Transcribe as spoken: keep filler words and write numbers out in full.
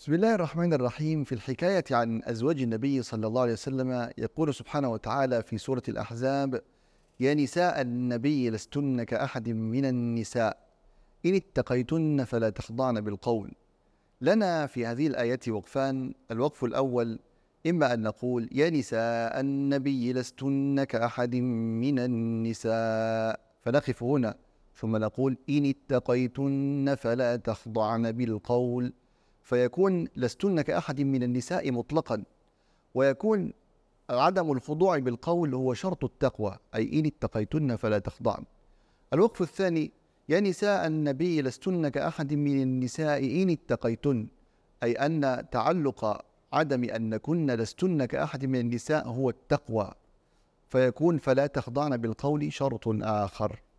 بسم الله الرحمن الرحيم. في الحكاية عن أزواج النبي صلى الله عليه وسلم يقول سبحانه وتعالى في سورة الأحزاب: يا نساء النبي لستن كأحد من النساء إن اتقيتن فلا تخضعن بالقول. لنا في هذه الآية وقفان. الوقف الأول: إما أن نقول يا نساء النبي لستن كأحد من النساء فنقف هنا، ثم نقول إن اتقيتن فلا تخضعن بالقول، فيكون لستن كأحد من النساء مطلقا، ويكون عدم الخضوع بالقول هو شرط التقوى، أي إن اتقيتن فلا تخضعن. الوقف الثاني: يا نساء النبي لستن كأحد من النساء إن اتقيتن، أي أن تعلق عدم أنكن لستن كأحد من النساء هو التقوى، فيكون فلا تخضعن بالقول شرط آخر.